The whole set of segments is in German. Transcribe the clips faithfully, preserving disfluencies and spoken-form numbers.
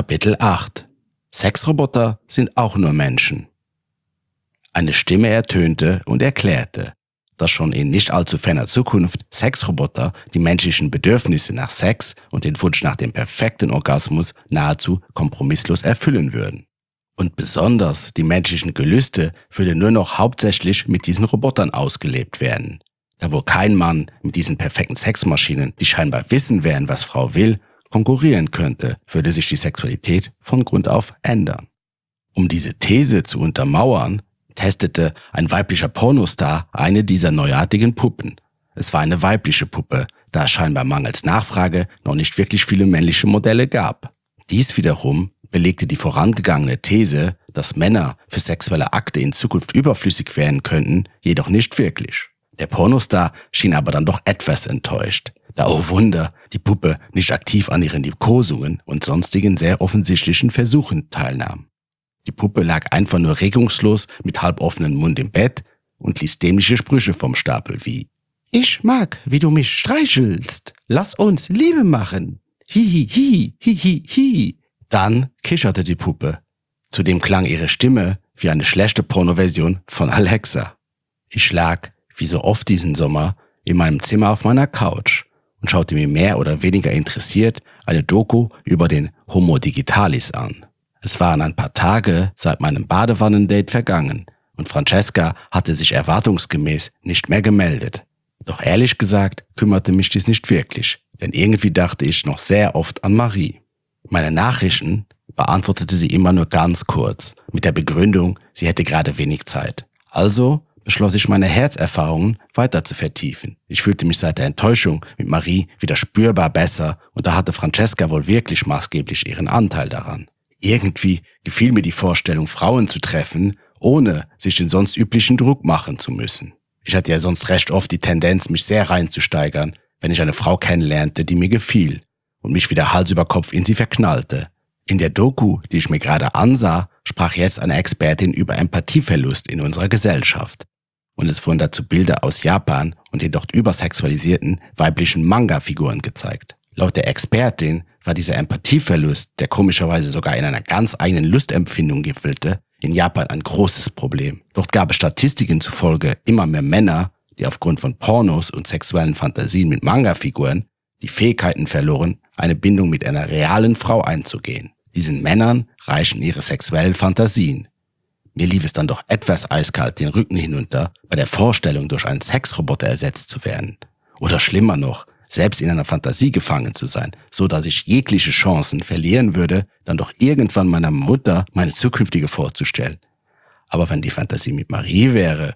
Kapitel acht. Sexroboter sind auch nur Menschen. Eine Stimme ertönte und erklärte, dass schon in nicht allzu ferner Zukunft Sexroboter die menschlichen Bedürfnisse nach Sex und den Wunsch nach dem perfekten Orgasmus nahezu kompromisslos erfüllen würden. Und besonders die menschlichen Gelüste würden nur noch hauptsächlich mit diesen Robotern ausgelebt werden. Da wohl kein Mann mit diesen perfekten Sexmaschinen, die scheinbar wissen werden, was Frau will, konkurrieren könnte, würde sich die Sexualität von Grund auf ändern. Um diese These zu untermauern, testete ein weiblicher Pornostar eine dieser neuartigen Puppen. Es war eine weibliche Puppe, da es scheinbar mangels Nachfrage noch nicht wirklich viele männliche Modelle gab. Dies wiederum belegte die vorangegangene These, dass Männer für sexuelle Akte in Zukunft überflüssig werden könnten, jedoch nicht wirklich. Der Pornostar schien aber dann doch etwas enttäuscht, da, oh Wunder, die Puppe nicht aktiv an ihren Liebkosungen und sonstigen sehr offensichtlichen Versuchen teilnahm. Die Puppe lag einfach nur regungslos mit halboffenem Mund im Bett und ließ dämliche Sprüche vom Stapel wie »Ich mag, wie du mich streichelst. Lass uns Liebe machen. Hihi, hi, hihi, hi.« Dann kicherte die Puppe. Zudem klang ihre Stimme wie eine schlechte Pornoversion von Alexa. Ich lag, wie so oft diesen Sommer, in meinem Zimmer auf meiner Couch und schaute mir mehr oder weniger interessiert eine Doku über den Homo Digitalis an. Es waren ein paar Tage seit meinem Badewannendate vergangen und Francesca hatte sich erwartungsgemäß nicht mehr gemeldet. Doch ehrlich gesagt kümmerte mich dies nicht wirklich, denn irgendwie dachte ich noch sehr oft an Marie. Meine Nachrichten beantwortete sie immer nur ganz kurz, mit der Begründung, sie hätte gerade wenig Zeit. Also beschloss ich, meine Herzerfahrungen weiter zu vertiefen. Ich fühlte mich seit der Enttäuschung mit Marie wieder spürbar besser und da hatte Francesca wohl wirklich maßgeblich ihren Anteil daran. Irgendwie gefiel mir die Vorstellung, Frauen zu treffen, ohne sich den sonst üblichen Druck machen zu müssen. Ich hatte ja sonst recht oft die Tendenz, mich sehr reinzusteigern, wenn ich eine Frau kennenlernte, die mir gefiel und mich wieder Hals über Kopf in sie verknallte. In der Doku, die ich mir gerade ansah, sprach jetzt eine Expertin über Empathieverlust in unserer Gesellschaft. Und es wurden dazu Bilder aus Japan und den dort übersexualisierten weiblichen Manga-Figuren gezeigt. Laut der Expertin war dieser Empathieverlust, der komischerweise sogar in einer ganz eigenen Lustempfindung gipfelte, in Japan ein großes Problem. Dort gab es Statistiken zufolge immer mehr Männer, die aufgrund von Pornos und sexuellen Fantasien mit Manga-Figuren die Fähigkeiten verloren, eine Bindung mit einer realen Frau einzugehen. Diesen Männern reichen ihre sexuellen Fantasien. Mir lief es dann doch etwas eiskalt den Rücken hinunter, bei der Vorstellung, durch einen Sexroboter ersetzt zu werden. Oder schlimmer noch, selbst in einer Fantasie gefangen zu sein, so dass ich jegliche Chancen verlieren würde, dann doch irgendwann meiner Mutter meine zukünftige vorzustellen. Aber wenn die Fantasie mit Marie wäre,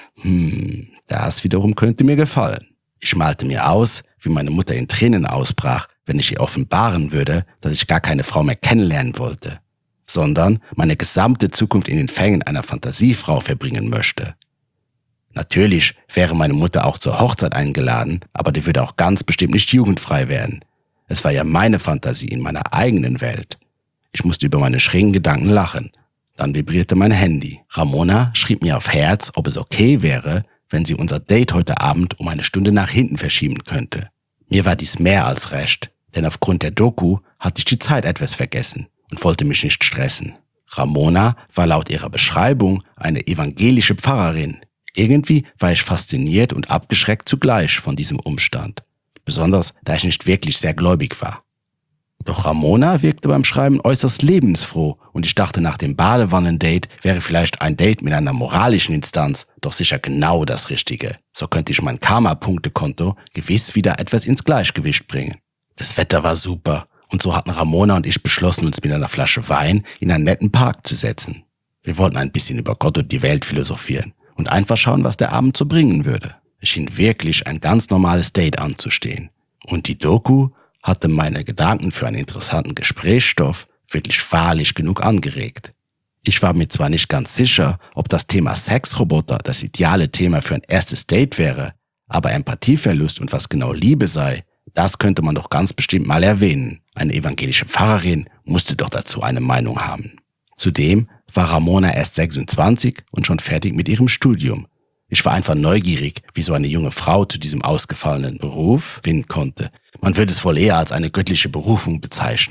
hm, das wiederum könnte mir gefallen. Ich malte mir aus, wie meine Mutter in Tränen ausbrach, wenn ich ihr offenbaren würde, dass ich gar keine Frau mehr kennenlernen wollte, sondern meine gesamte Zukunft in den Fängen einer Fantasiefrau verbringen möchte. Natürlich wäre meine Mutter auch zur Hochzeit eingeladen, aber die würde auch ganz bestimmt nicht jugendfrei werden. Es war ja meine Fantasie in meiner eigenen Welt. Ich musste über meine schrägen Gedanken lachen. Dann vibrierte mein Handy. Ramona schrieb mir auf Herz, ob es okay wäre, wenn sie unser Date heute Abend um eine Stunde nach hinten verschieben könnte. Mir war dies mehr als recht, denn aufgrund der Doku hatte ich die Zeit etwas vergessen und wollte mich nicht stressen. Ramona war laut ihrer Beschreibung eine evangelische Pfarrerin. Irgendwie war ich fasziniert und abgeschreckt zugleich von diesem Umstand, besonders da ich nicht wirklich sehr gläubig war. Doch Ramona wirkte beim Schreiben äußerst lebensfroh und ich dachte, nach dem Badewannendate wäre vielleicht ein Date mit einer moralischen Instanz doch sicher genau das Richtige. So könnte ich mein Karma-Punktekonto gewiss wieder etwas ins Gleichgewicht bringen. Das Wetter war super und so hatten Ramona und ich beschlossen, uns mit einer Flasche Wein in einen netten Park zu setzen. Wir wollten ein bisschen über Gott und die Welt philosophieren und einfach schauen, was der Abend so bringen würde. Es schien wirklich ein ganz normales Date anzustehen. Und die Doku hatte meine Gedanken für einen interessanten Gesprächsstoff wirklich wahrlich genug angeregt. Ich war mir zwar nicht ganz sicher, ob das Thema Sexroboter das ideale Thema für ein erstes Date wäre, aber Empathieverlust und was genau Liebe sei, das könnte man doch ganz bestimmt mal erwähnen. Eine evangelische Pfarrerin musste doch dazu eine Meinung haben. Zudem war Ramona erst sechsundzwanzig und schon fertig mit ihrem Studium. Ich war einfach neugierig, wie so eine junge Frau zu diesem ausgefallenen Beruf finden konnte. Man würde es wohl eher als eine göttliche Berufung bezeichnen.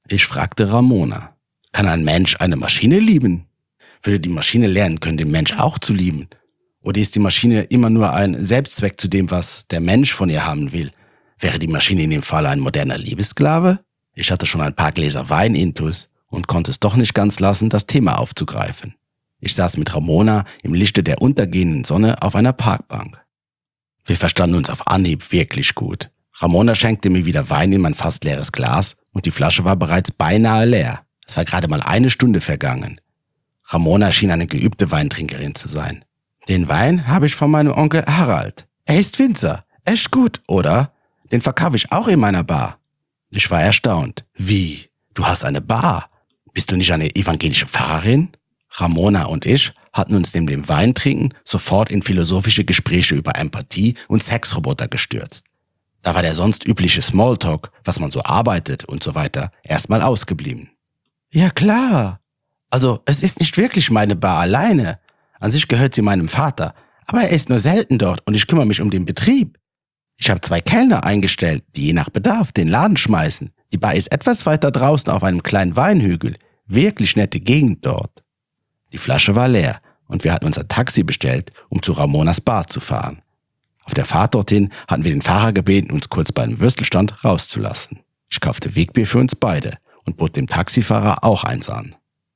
Ich fragte Ramona, kann ein Mensch eine Maschine lieben? Würde die Maschine lernen können, den Mensch auch zu lieben? Oder ist die Maschine immer nur ein Selbstzweck zu dem, was der Mensch von ihr haben will? Wäre die Maschine in dem Fall ein moderner Liebessklave? Ich hatte schon ein paar Gläser Wein intus und konnte es doch nicht ganz lassen, das Thema aufzugreifen. Ich saß mit Ramona im Lichte der untergehenden Sonne auf einer Parkbank. Wir verstanden uns auf Anhieb wirklich gut. Ramona schenkte mir wieder Wein in mein fast leeres Glas und die Flasche war bereits beinahe leer. Es war gerade mal eine Stunde vergangen. Ramona schien eine geübte Weintrinkerin zu sein. Den Wein habe ich von meinem Onkel Harald. Er ist Winzer. Echt gut, oder? Den verkaufe ich auch in meiner Bar. Ich war erstaunt. Wie? Du hast eine Bar? Bist du nicht eine evangelische Pfarrerin? Ramona und ich hatten uns neben dem Weintrinken sofort in philosophische Gespräche über Empathie und Sexroboter gestürzt. Da war der sonst übliche Smalltalk, was man so arbeitet und so weiter, erstmal ausgeblieben. Ja klar. Also es ist nicht wirklich meine Bar alleine. An sich gehört sie meinem Vater, aber er ist nur selten dort und ich kümmere mich um den Betrieb. Ich habe zwei Kellner eingestellt, die je nach Bedarf den Laden schmeißen. Die Bar ist etwas weiter draußen auf einem kleinen Weinhügel. Wirklich nette Gegend dort. Die Flasche war leer und wir hatten unser Taxi bestellt, um zu Ramonas Bar zu fahren. Auf der Fahrt dorthin hatten wir den Fahrer gebeten, uns kurz bei einem Würstelstand rauszulassen. Ich kaufte Wegbier für uns beide und bot dem Taxifahrer auch eins an.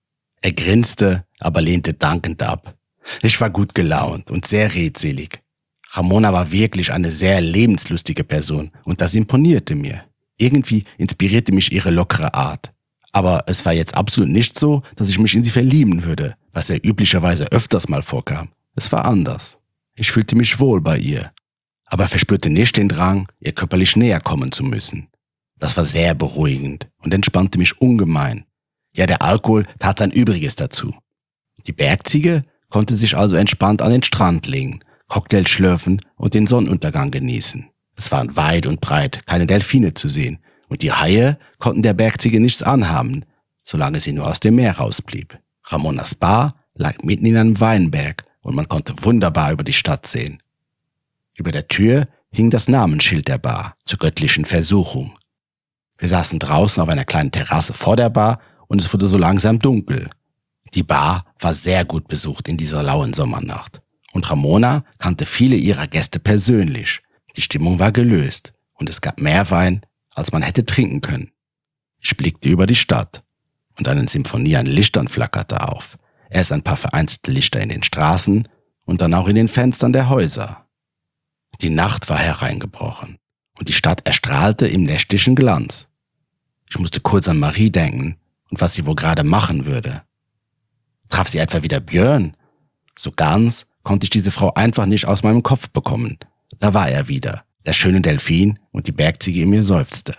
Er grinste, aber lehnte dankend ab. Ich war gut gelaunt und sehr redselig. Ramona war wirklich eine sehr lebenslustige Person und das imponierte mir. Irgendwie inspirierte mich ihre lockere Art. Aber es war jetzt absolut nicht so, dass ich mich in sie verlieben würde, was ja üblicherweise öfters mal vorkam. Es war anders. Ich fühlte mich wohl bei ihr, aber verspürte nicht den Drang, ihr körperlich näher kommen zu müssen. Das war sehr beruhigend und entspannte mich ungemein. Ja, der Alkohol tat sein Übriges dazu. Die Bergziege konnte sich also entspannt an den Strand legen, Cocktails schlürfen und den Sonnenuntergang genießen. Es waren weit und breit keine Delfine zu sehen und die Haie konnten der Bergziege nichts anhaben, solange sie nur aus dem Meer rausblieb. Ramonas Bar lag mitten in einem Weinberg und man konnte wunderbar über die Stadt sehen. Über der Tür hing das Namensschild der Bar zur göttlichen Versuchung. Wir saßen draußen auf einer kleinen Terrasse vor der Bar und es wurde so langsam dunkel. Die Bar war sehr gut besucht in dieser lauen Sommernacht. Und Ramona kannte viele ihrer Gäste persönlich. Die Stimmung war gelöst und es gab mehr Wein, als man hätte trinken können. Ich blickte über die Stadt und eine Symphonie an Lichtern flackerte auf. Erst ein paar vereinzelte Lichter in den Straßen und dann auch in den Fenstern der Häuser. Die Nacht war hereingebrochen und die Stadt erstrahlte im nächtlichen Glanz. Ich musste kurz an Marie denken und was sie wohl gerade machen würde. Traf sie etwa wieder Björn? So ganz konnte ich diese Frau einfach nicht aus meinem Kopf bekommen. Da war er wieder, der schöne Delfin, und die Bergziege in mir seufzte.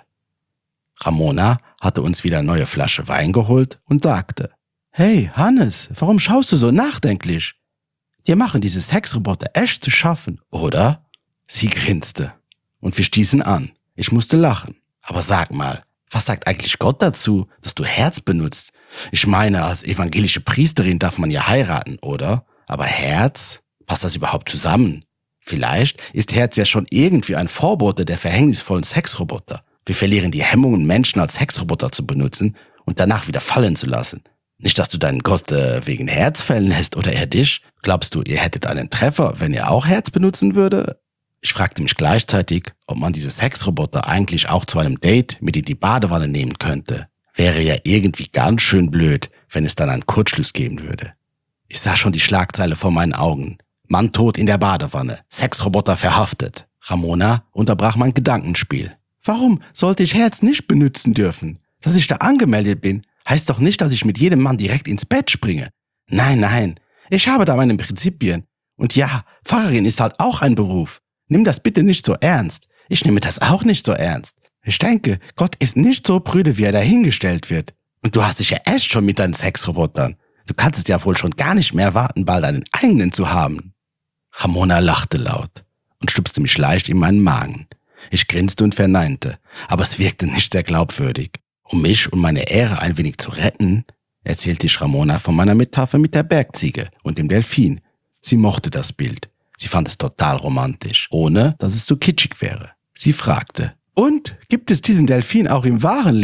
Ramona hatte uns wieder eine neue Flasche Wein geholt und sagte, »Hey, Hannes, warum schaust du so nachdenklich? Dir machen diese Sexroboter echt zu schaffen, oder?« Sie grinste und wir stießen an. Ich musste lachen. »Aber sag mal, was sagt eigentlich Gott dazu, dass du Herz benutzt? Ich meine, als evangelische Priesterin darf man ja heiraten, oder? Aber Herz? Passt das überhaupt zusammen? Vielleicht ist Herz ja schon irgendwie ein Vorbote der verhängnisvollen Sexroboter. Wir verlieren die Hemmungen, Menschen als Sexroboter zu benutzen und danach wieder fallen zu lassen. Nicht, dass du deinen Gott äh, wegen Herz fallen lässt oder er dich. Glaubst du, ihr hättet einen Treffer, wenn ihr auch Herz benutzen würde? Ich fragte mich gleichzeitig, ob man diese Sexroboter eigentlich auch zu einem Date mit in die Badewanne nehmen könnte. Wäre ja irgendwie ganz schön blöd, wenn es dann einen Kurzschluss geben würde. Ich sah schon die Schlagzeile vor meinen Augen. Mann tot in der Badewanne, Sexroboter verhaftet. Ramona unterbrach mein Gedankenspiel. Warum sollte ich Herz nicht benutzen dürfen? Dass ich da angemeldet bin, heißt doch nicht, dass ich mit jedem Mann direkt ins Bett springe. Nein, nein, ich habe da meine Prinzipien. Und ja, Pfarrerin ist halt auch ein Beruf. Nimm das bitte nicht so ernst. Ich nehme das auch nicht so ernst. Ich denke, Gott ist nicht so prüde, wie er dahingestellt wird. Und du hast dich ja echt schon mit deinen Sexrobotern. Du kannst es ja wohl schon gar nicht mehr erwarten, bald einen eigenen zu haben. Ramona lachte laut und stupste mich leicht in meinen Magen. Ich grinste und verneinte, aber es wirkte nicht sehr glaubwürdig. Um mich und meine Ehre ein wenig zu retten, erzählte ich Ramona von meiner Metapher mit der Bergziege und dem Delfin. Sie mochte das Bild. Sie fand es total romantisch, ohne dass es zu kitschig wäre. Sie fragte, und gibt es diesen Delfin auch im wahren Leben?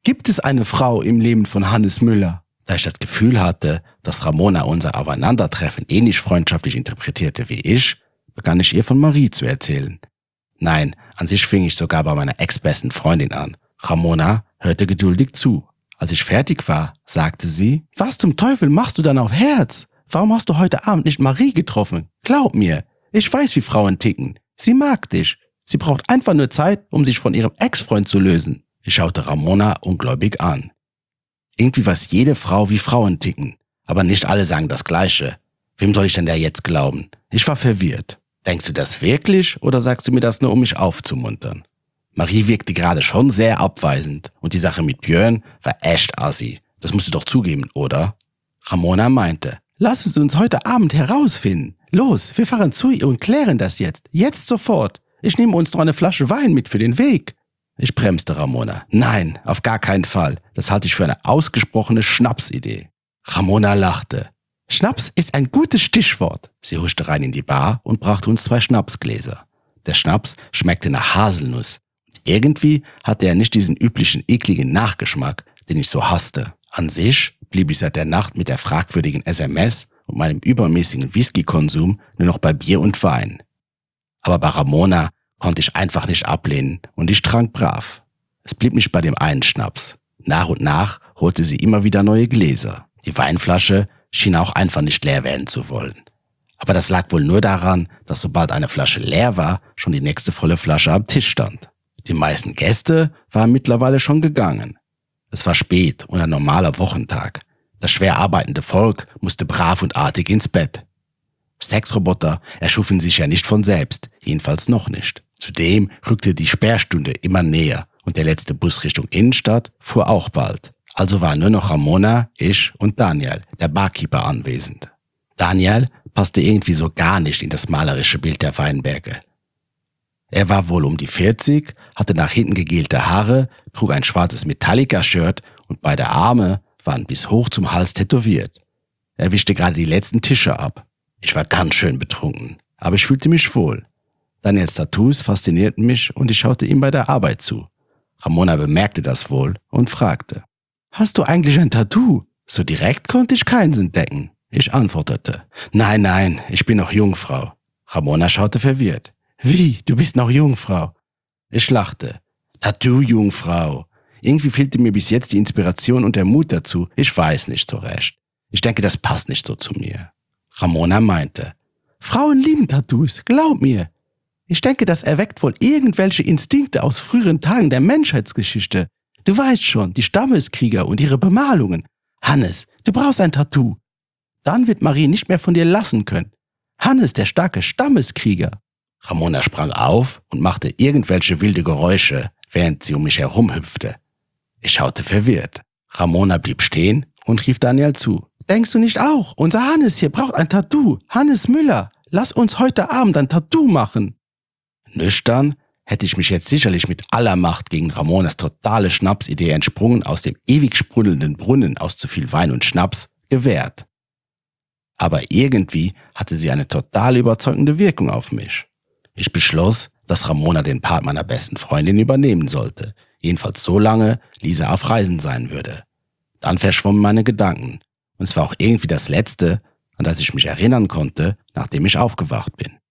Gibt es eine Frau im Leben von Hannes Müller? Da ich das Gefühl hatte, dass Ramona unser Aufeinandertreffen ähnlich freundschaftlich interpretierte wie ich, begann ich ihr von Marie zu erzählen. Nein, an sich fing ich sogar bei meiner ex-besten Freundin an. Ramona hörte geduldig zu. Als ich fertig war, sagte sie, was zum Teufel machst du dann auf Herz? Warum hast du heute Abend nicht Marie getroffen? Glaub mir, ich weiß, wie Frauen ticken. Sie mag dich. Sie braucht einfach nur Zeit, um sich von ihrem Ex-Freund zu lösen. Ich schaute Ramona ungläubig an. Irgendwie weiß jede Frau, wie Frauen ticken. Aber nicht alle sagen das Gleiche. Wem soll ich denn da jetzt glauben? Ich war verwirrt. Denkst du das wirklich oder sagst du mir das nur, um mich aufzumuntern? Marie wirkte gerade schon sehr abweisend und die Sache mit Björn war echt assi. Das musst du doch zugeben, oder? Ramona meinte, lass uns uns heute Abend herausfinden. Los, wir fahren zu ihr und klären das jetzt. Jetzt sofort. Ich nehme uns noch eine Flasche Wein mit für den Weg. Ich bremste Ramona. Nein, auf gar keinen Fall. Das halte ich für eine ausgesprochene Schnapsidee. Ramona lachte. Schnaps ist ein gutes Stichwort. Sie huschte rein in die Bar und brachte uns zwei Schnapsgläser. Der Schnaps schmeckte nach Haselnuss. Irgendwie hatte er nicht diesen üblichen ekligen Nachgeschmack, den ich so hasste. An sich blieb ich seit der Nacht mit der fragwürdigen S M S und meinem übermäßigen Whisky-Konsum nur noch bei Bier und Wein. Aber bei Ramona konnte ich einfach nicht ablehnen und ich trank brav. Es blieb nicht bei dem einen Schnaps. Nach und nach holte sie immer wieder neue Gläser. Die Weinflasche schien auch einfach nicht leer werden zu wollen. Aber das lag wohl nur daran, dass sobald eine Flasche leer war, schon die nächste volle Flasche am Tisch stand. Die meisten Gäste waren mittlerweile schon gegangen. Es war spät und ein normaler Wochentag. Das schwer arbeitende Volk musste brav und artig ins Bett. Sexroboter erschufen sich ja nicht von selbst, jedenfalls noch nicht. Zudem rückte die Sperrstunde immer näher und der letzte Bus Richtung Innenstadt fuhr auch bald. Also waren nur noch Ramona, ich und Daniel, der Barkeeper, anwesend. Daniel passte irgendwie so gar nicht in das malerische Bild der Weinberge. Er war wohl um die vierzig, hatte nach hinten gegelte Haare, trug ein schwarzes Metallica-Shirt und beide Arme waren bis hoch zum Hals tätowiert. Er wischte gerade die letzten Tische ab. Ich war ganz schön betrunken, aber ich fühlte mich wohl. Daniels Tattoos faszinierten mich und ich schaute ihm bei der Arbeit zu. Ramona bemerkte das wohl und fragte, »Hast du eigentlich ein Tattoo?« So direkt konnte ich keins entdecken. Ich antwortete, »Nein, nein, ich bin noch Jungfrau.« Ramona schaute verwirrt. »Wie, du bist noch Jungfrau?« Ich lachte. »Tattoo-Jungfrau. Irgendwie fehlte mir bis jetzt die Inspiration und der Mut dazu. Ich weiß nicht so recht. Ich denke, das passt nicht so zu mir.« Ramona meinte, »Frauen lieben Tattoos, glaub mir. Ich denke, das erweckt wohl irgendwelche Instinkte aus früheren Tagen der Menschheitsgeschichte. Du weißt schon, die Stammeskrieger und ihre Bemalungen. Hannes, du brauchst ein Tattoo. Dann wird Marie nicht mehr von dir lassen können. Hannes, der starke Stammeskrieger.« Ramona sprang auf und machte irgendwelche wilde Geräusche, während sie um mich herum hüpfte. Ich schaute verwirrt. Ramona blieb stehen und rief Daniel zu. »Denkst du nicht auch? Unser Hannes hier braucht ein Tattoo. Hannes Müller. Lass uns heute Abend ein Tattoo machen.« Nüchtern hätte ich mich jetzt sicherlich mit aller Macht gegen Ramonas totale Schnapsidee entsprungen, aus dem ewig sprudelnden Brunnen aus zu viel Wein und Schnaps gewehrt. Aber irgendwie hatte sie eine total überzeugende Wirkung auf mich. Ich beschloss, dass Ramona den Part meiner besten Freundin übernehmen sollte. Jedenfalls so lange Lisa auf Reisen sein würde. Dann verschwommen meine Gedanken. Und es war auch irgendwie das Letzte, an das ich mich erinnern konnte, nachdem ich aufgewacht bin.